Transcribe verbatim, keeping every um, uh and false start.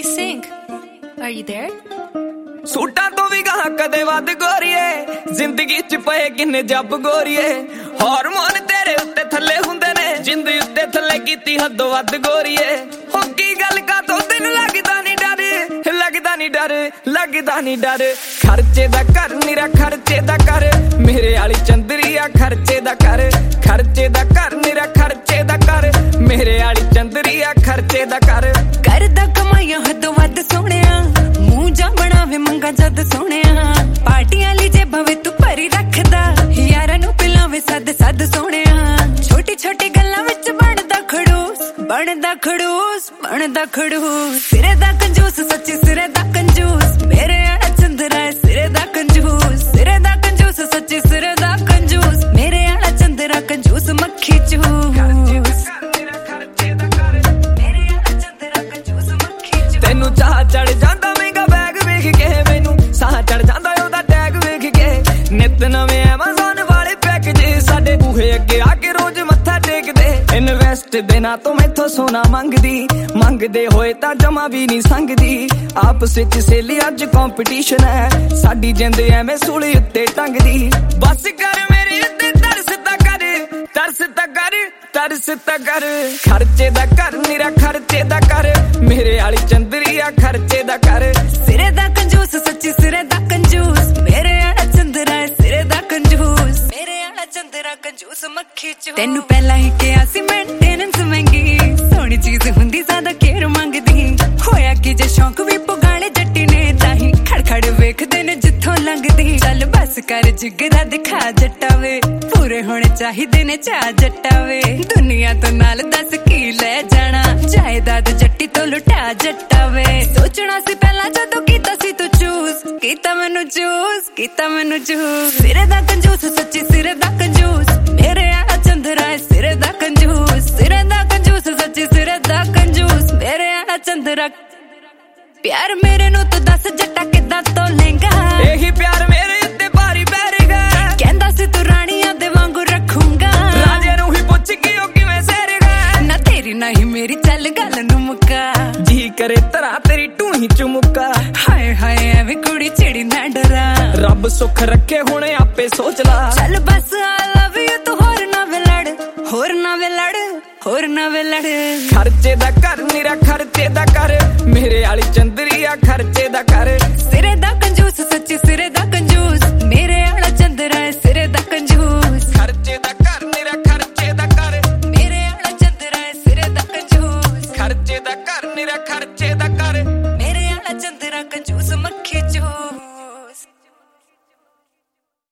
sing. Are you there? सूटां तो भी कहा कदे वध गोरीए जिंदगी च पए किन्ने जब गोरीए हारमोन तेरे उत्ते थल्ले हुंदे ने जिंद उत्ते थल्ले कीती हदों वध गोरीए हो की गल का तो तैनूं लगदा नहीं डर लगदा नहीं डर लगदा नहीं डर खर्चे दा कर निरा खर्चे दा कर मेरे आली चंदरिया खर्चे दा कर खर्चे दा कर निरा खर्चे दा कर मेरे आली चंदरिया खर्चे दा कर करदा कमाईयां हदों वध सोहणिया मूंह जा बनावे मंगा जद सोहणिया पार्टियां ली जेबां वे तू भरी रखदा यारां नूं पिलावे सद सद सोहणिया छोटी छोटी गल्लां विच बनदा खड़ूस बनदा खड़ूस बनदा खड़ूस सिरे दा कंजूस सच्ची सिरे दा कंजूस मेरे आला चंदरा सिरे दा कंजूस सिरे दा कंजूस सच्ची सिरे दा कंजूस मेरे आला चंदरा कंजूस मक्खी चूस तेनू चाह चढ़ जांदा महंगा बैग वेख के मैनू साह चढ़ जांदा ओदा टैग वेख के नित नवे Amazon वाले पैकेज साडे बूहे अगे आके रोज मत्था टेकदे इन्वेस्ट देना तो मैथों सोना मंगदी मंगदे होए तां जमा भी नहीं संगदी आपस विच सेली अज कंपटीशन है साडी जिंद एवें सूली उत्ते टंगदी बस कर मेरे उत्ते तरस ता कर तरस ता कर तरस ता कर खर्चे दा कर निरा खर्चे दा कर मेरे आली चंदरिया खर्चे दा कर सिरे दा कंजूस सच्ची सिरे दा कंजूस मेरे आला चंदरा सिरे दा कंजूस मेरे आला चंदरा कंजूस मक्खी चूस तेनू पहला ही किहा सी मेंटेनेंस महंगी सोहनी चीज हुंदी ज्यादा केयर मंगदी होया कि जे शौक भी पुगाणे जट्टी ने ताही खड़खड़ वेखदे ने जिथों लंघदी चल बस कर जिगरा दिखा जट्टा वे पूरे होने चाहिदे ने चा जट्टा वे दुनिया तो नाल दस की ले जाना जायदाद जट्टी तो लुटा जट्टा वे सोचना सी पहला जदों कीता सी तू चूस कीता मैनू चूस कीता मैनू चूस सिरे दा कंजूस सच्ची सिरे दा कंजूस मेरे आला चंदरा सिरे दा कंजूस सिरे दा कंजूस सच्ची सिरे दा कंजूस मेरे आला चंदरा प्यार मेरे नू तू दस जट्टा किदां तो लेंगा एही प्यार मेरे उत्ते भारी पैरेगा कहंदा सी तू राणियां दे वांगू रखूंगा राजे नू ही पुछ के ओ किवें सेरेगा ना तेरी ना ही मेरी चल गल नू मुक्का जी करे तरा तेरी टू ही चुमुका हाय हाय एवें कुड़ी चिड़ी ना डरा रब सुख रखे हुणे आपे सोच ला चल बस आई लव यू तू होर ना वे लड़ होर ना वे लड़ होर ना वे लड़ खर्चे दा कर निरा खर्चे दा कर मेरे आली चंदरिया खर्चे दा कर सिरे दा कंजूस सच्ची सिरे दा कंजूस मेरे आला चंदरा सिरे दा कंजूस खर्चे दा कर निरा खर्चे दा कर मेरे आला चंदरा सिरे दा कंजूस खर्चे दा कर निरा खर्चे दा